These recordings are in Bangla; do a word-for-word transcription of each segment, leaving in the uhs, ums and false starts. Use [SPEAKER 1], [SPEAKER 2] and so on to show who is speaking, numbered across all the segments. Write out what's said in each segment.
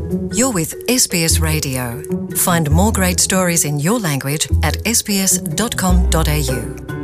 [SPEAKER 1] You're with S B S Radio. Find more great stories in your language at s b s dot com dot a u.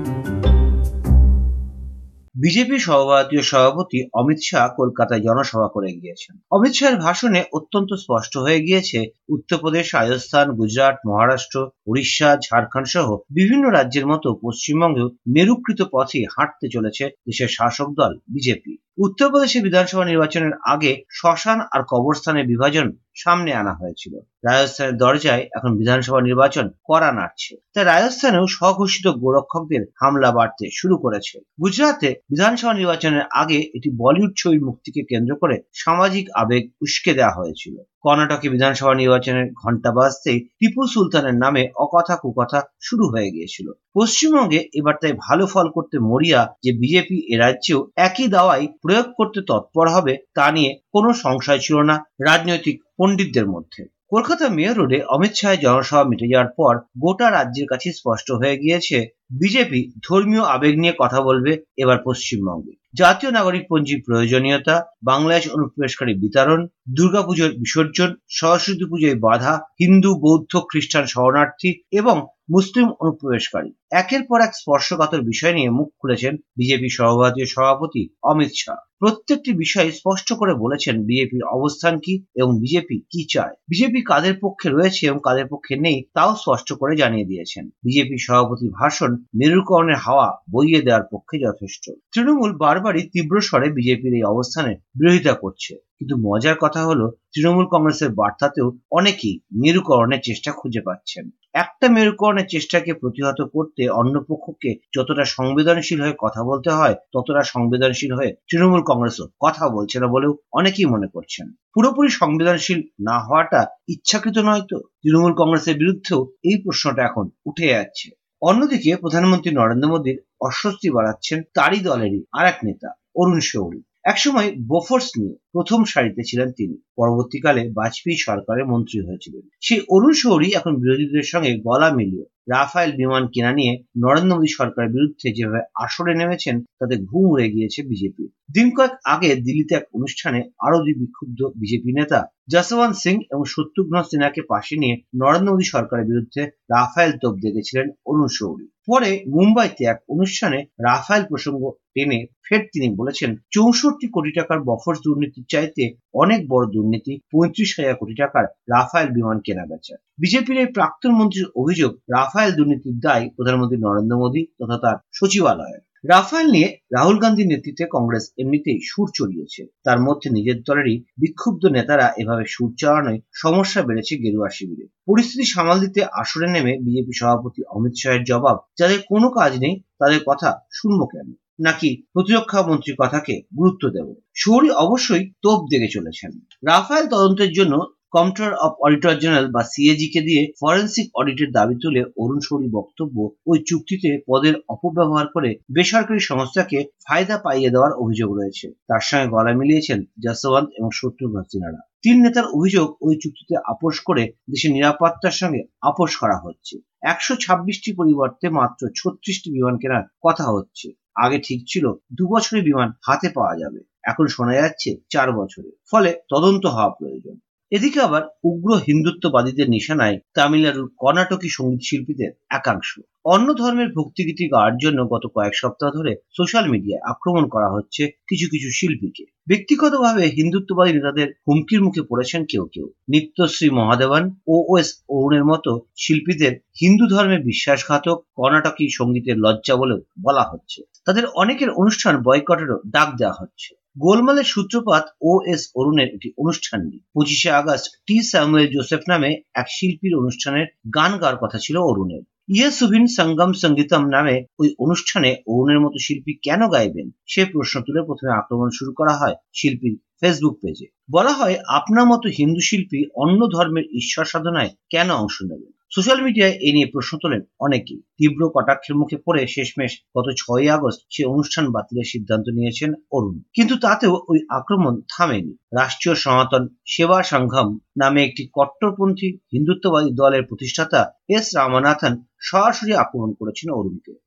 [SPEAKER 2] BJP সর্বভারতীয় সভাপতি অমিত শাহ কলকাতায় জনসভা করে গিয়েছেন। অমিত শাহের ভাষণে অত্যন্ত স্পষ্ট হয়ে গিয়েছে উত্তরপ্রদেশ, রাজস্থান, গুজরাট, মহারাষ্ট্র, উড়িষ্যা, ঝাড়খণ্ড সহ বিভিন্ন রাজ্যের মতো পশ্চিমবঙ্গেও মেরুকৃত পথে হাঁটতে চলেছে দেশের শাসক দল বিজেপি। উত্তরপ্রদেশে বিধানসভা নির্বাচনের আগে শ্মশান আর কবরস্থানের বিভাজন সামনে আনা হয়েছিল। রাজস্থানের দরজায় এখন বিধানসভা নির্বাচন কড়া নাড়ছে, তাই রাজস্থানেও স্বঘোষিত গোরক্ষকদের হামলা বাড়তে শুরু করেছে। গুজরাতে বিধানসভা নির্বাচনের আগে একটি বলিউড ছবির মুক্তিকে কেন্দ্র করে সামাজিক আবেগ উস্কে দেওয়া হয়েছিল। কর্ণাটকে বিধানসভা নির্বাচনের ঘণ্টা বাজতেই টিপু সুলতানের নামে অকথা কুকথা শুরু হয়ে গিয়েছিল। পশ্চিমবঙ্গে এবার তাই ভালো ফল করতে মরিয়া যে বিজেপি এ রাজ্যেও একই দাওয়াই প্রয়োগ করতে তৎপর হবে তা নিয়ে কোনো সংশয় ছিল না রাজনৈতিক পণ্ডিতদের মধ্যে। কলকাতা মেয়র রোডে অমিত শাহের জনসভা মিটে যাওয়ার পর গোটা রাজ্যের কাছে স্পষ্ট হয়ে গিয়েছে বিজেপি ধর্মীয় আবেগ নিয়ে কথা বলবে এবার পশ্চিমবঙ্গে। জাতীয় নাগরিক পঞ্জির প্রয়োজনীয়তা, বাংলাদেশ অনুপ্রবেশকারী বিতরণ, দুর্গাপুজোর বিসর্জন, সরস্বতী পুজোয় বাধা, হিন্দু, বৌদ্ধ, খ্রিস্টান শরণার্থী এবং মুসলিম অনুপ্রবেশকারী একের পর এক স্পর্শকাতর বিষয় নিয়ে মুখ খুলেছেন বিজেপি সর্বভারতীয় সভাপতি অমিত শাহ। প্রত্যেকটি বিষয় স্পষ্ট করে বলেছেন বিজেপির অবস্থান কি এবং বিজেপি কি চায়, বিজেপি কাদের পক্ষে রয়েছে এবং কাদের পক্ষে নেই তাও স্পষ্ট করে জানিয়ে দিয়েছেন। বিজেপি সভাপতির ভাষণ মেরুকরণের হাওয়া বইয়ে দেওয়ার পক্ষে যথেষ্ট। তৃণমূল বারবারই তীব্র স্বরে বিজেপির এই অবস্থানের বিরোধিতা করছে, কিন্তু মজার কথা হলো তৃণমূল কংগ্রেসের বার্তাতেও অনেকেই মেরুকরণের চেষ্টা খুঁজে পাচ্ছেন। একটা মেরুকরণের চেষ্টাকে প্রতিহত করতে অন্য পক্ষকে যতটা সংবেদনশীল হয়ে কথা বলতে হয় ততটা সংবেদনশীল হয়ে তৃণমূল কংগ্রেসও কথা বলছে না বলেও অনেকেই মনে করছেন। পুরোপুরি সংবেদনশীল না হওয়াটা ইচ্ছাকৃত নয় তো? তৃণমূল কংগ্রেসের বিরুদ্ধেও এই প্রশ্নটা এখন উঠে যাচ্ছে। অন্যদিকে প্রধানমন্ত্রী নরেন্দ্র মোদীর অস্বস্তি বাড়াচ্ছেন তারই দলেরই আর এক নেতা অরুণ শৌরী। একসময় বোফোর্স নিয়ে প্রথম সারিতে ছিলেন তিনি, পরবর্তীকালে বাজপেয়ী সরকারের মন্ত্রী হয়েছিলেন। সেই অরুণ শৌরী এখন বিরোধীদের সঙ্গে গলা মিলিয়ে রাফায়েল বিমান কেনা নিয়ে নরেন্দ্র মোদী সরকারের বিরুদ্ধে যেভাবে আসরে নেমেছেন তাতে ঘুম উড়ে গিয়েছে বিজেপি। দিন কয়েক আগে দিল্লিতে এক অনুষ্ঠানে আরো দুই বিক্ষুব্ধ বিজেপি নেতা যশবন্ত সিং এবং শত্রুঘ্ন সিনহাকে পাশে নিয়ে নরেন্দ্র মোদী সরকারের বিরুদ্ধে রাফায়েল তোপ দেখেছিলেন অরুণ শৌরী। পরে মুম্বাইতে এক অনুষ্ঠানে রাফায়েল প্রসঙ্গ টেনে ফের তিনি বলেছেন, চৌষট্টি কোটি টাকার বফর্স দুর্নীতির চাইতে অনেক বড় দুর্নীতি পঁয়ত্রিশ হাজার কোটি টাকার রাফায়েল বিমান কেনা বেচা। বিজেপির এই প্রাক্তন মন্ত্রীর অভিযোগ, রাফায়েল দুর্নীতির দায় প্রধানমন্ত্রী নরেন্দ্র মোদী তথা তার সচিবালয়ের। রাফায়েল নিয়ে রাহুল গান্ধীর নেতৃত্বে কংগ্রেস এমনিতেই সুর চড়িয়েছে, তার মধ্যে নিজের দলেরই বিক্ষুব্ধ নেতারা এভাবে সুর চড়ানোয় সমস্যা বেড়েছে গেরুয়া শিবিরে। পরিস্থিতি সামাল দিতে আসরে নেমে বিজেপি সভাপতি অমিত শাহের জবাব, যাদের কোনো কাজ নেই তাদের কথা শুনবো কেন, নাকি প্রতিরক্ষা মন্ত্রীর কথাকে গুরুত্ব দেব? শৌরী অবশ্যই তোপ দেখে চলেছেন। রাফায়েল তদন্তের জন্য কম্পট্রোলার অফ অডিটর জেনারেল বা সিএজি কে দিয়ে ফরেন্সিক অডিটের দাবি তুলে অরুণ শৌরীর বক্তব্য, ওই চুক্তিতে পদের অপব্যবহার করে বেসরকারি সংস্থাকে ফায়দা পাইয়ে দেওয়ার অভিযোগ রয়েছে। তার সঙ্গে গলা মিলিয়েছেন যশবন্ত এবং শত্রুঘ্ন সিনহা। তিন নেতার অভিযোগ, ওই চুক্তিতে আপোষ করে দেশের নিরাপত্তার সঙ্গে আপোষ করা হচ্ছে। একশো ছাব্বিশটি পরিবর্তে মাত্র ছত্রিশটি বিমান কেনার কথা হচ্ছে। আগে ঠিক ছিল দু বছরের বিমান হাতে পাওয়া যাবে, এখন শোনা যাচ্ছে চার বছরে। ফলে তদন্ত হওয়া প্রয়োজন। এদিকে আবার উগ্র হিন্দুত্ববাদীদের নিশানায় তামিলনাড়ুর কর্ণাটকী সঙ্গীত শিল্পীদের একাংশ। অন্য ধর্মের ভক্তিগীতি গাওয়ার জন্য গত কয়েক সপ্তাহ ধরে সোশ্যাল মিডিয়ায় আক্রমণ করা হচ্ছে কিছু কিছু শিল্পীকে। ব্যক্তিগতভাবে হিন্দুত্ববাদী নেতাদের হুমকির মুখে পড়েছেন কেউ কেউ। নিত্যশ্রী মহাদেবন ও ওএস অরুণের মতো শিল্পীদের হিন্দু ধর্মে বিশ্বাসঘাতক, কর্ণাটকী সঙ্গীতের লজ্জা বলেও বলা হচ্ছে। তাদের অনেকের অনুষ্ঠান বয়কটেরও ডাক দেওয়া হচ্ছে। গোলমালের সূত্রপাত ও এস অরুণের একটি অনুষ্ঠান নিয়ে। পঁচিশে আগস্ট টি স্যামুয়েল জোসেফ নামে এক শিল্পীর অনুষ্ঠানের গান গাওয়ার কথা ছিল অরুণের। ইয়ে সুভিন সঙ্গম সঙ্গীতম নামে ওই অনুষ্ঠানে অরুণের মতো শিল্পী কেন গাইবেন সে প্রশ্ন তুলে প্রথমে আক্রমণ শুরু করা হয় শিল্পীর ফেসবুক পেজে। বলা হয়, আপনার মতো হিন্দু শিল্পী অন্য ধর্মের ঈশ্বর সাধনায় কেন অংশ নেবেন? সোশ্যাল মিডিয়ায় এ নিয়ে প্রশ্ন তোলেন অনেকেই। তীব্র কটাক্ষের মুখে পড়ে শেষমেশ গত ছয়ই আগস্ট সে অনুষ্ঠান বাতিলের সিদ্ধান্ত নিয়েছেন অরুণ। কিন্তু তাতেও ওই আক্রমণ থামেনি। রাষ্ট্রীয় সনাতন সেবা সংঘম নামে একটি কট্টরপন্থী হিন্দুত্ববাদী দলের প্রতিষ্ঠাতা এস রামানাথন সরাসরি আক্রমণ করেছেন অরুণকে।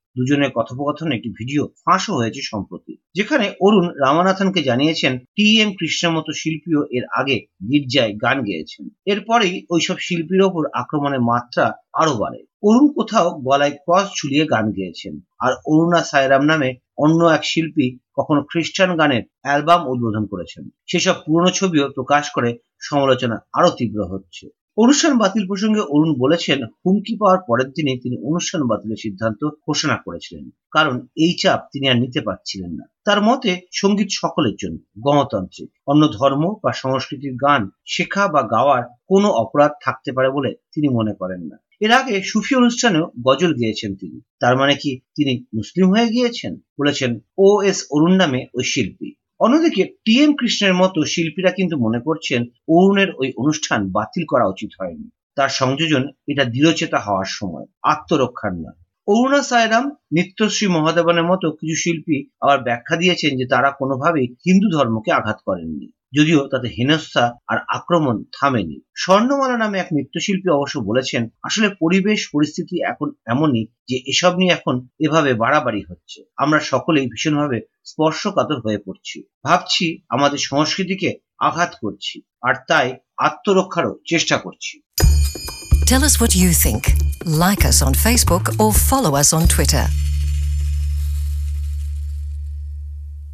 [SPEAKER 2] দুজনের কথোপকথনে একটি ভিডিও ফাঁসও হয়েছে সম্প্রতি, যেখানে অরুণ রামানাথনকে জানিয়েছেন টি এম কৃষ্ণের মতো শিল্পীও এর আগে গির্জায় গান গেয়েছেন। এরপরেই ওইসব শিল্পীর ওপর আক্রমণের মাত্রা আরো বাড়ে। অরুণ কোথাও গলায় ক্রস ঝুলিয়ে গান গেয়েছেন, আর অরুণা সায়রাম নামে অন্য এক শিল্পী কখনো খ্রিস্টান গানের অ্যালবাম উদ্বোধন করেছেন। সেসব পুরনো ছবিও প্রকাশ করে সমালোচনা আরো তীব্র হচ্ছে। অনুষ্ঠান বাতিল প্রসঙ্গে অরুণ বলেছেন, হুমকি পাওয়ার পরের দিনই তিনি অনুষ্ঠান বাতিলের সিদ্ধান্ত ঘোষণা করেছিলেন, কারণ এই চাপ তিনি আর নিতে পারছিলেন না। তার মতে সঙ্গীত সকলের জন্য, গণতান্ত্রিক। অন্য ধর্ম বা সংস্কৃতির গান শেখা বা গাওয়ার কোনো অপরাধ থাকতে পারে বলে তিনি মনে করেন না। এর আগে সুফি অনুষ্ঠানেও গজল গেয়েছেন তিনি। তার মানে কি তিনি মুসলিম হয়ে গিয়েছেন, বলেছেন ও এস অরুণ নামে ওই শিল্পী। অন্যদিকে টি এম কৃষ্ণের মতো শিল্পীরা কিন্তু মনে করছেন অরুণের ওই অনুষ্ঠান বাতিল করা উচিত হয়নি। তার সংযোজন এটা দৃঢ়চেতা হওয়ার সময়, আত্মরক্ষার নয়। অরুণা সায়রাম, নিত্যশ্রী মহাদেবনের মতো কিছু শিল্পী আবার ব্যাখ্যা দিয়েছেন যে তারা কোনোভাবেই হিন্দু ধর্মকে আঘাত করেননি, যদিও তাতে হেনস্থা আর আক্রমণ থামেনি। স্বর্ণমালা নামে এক নৃত্যশিল্পী অবশ্য বলেছেন, আসলে পরিবেশ পরিস্থিতি এখন এমনই যে এসব নিয়ে এখন এভাবে বাড়াবাড়ি হচ্ছে। আমরা সকলেই ভীষণভাবে স্পর্শকাতর হয়ে পড়ছি, ভাবছি আমাদের সংস্কৃতিকে আঘাত করছি, আর তাই আত্মরক্ষারও চেষ্টা করছি।
[SPEAKER 1] Tell us what you think. Like us on Facebook or follow us on Twitter.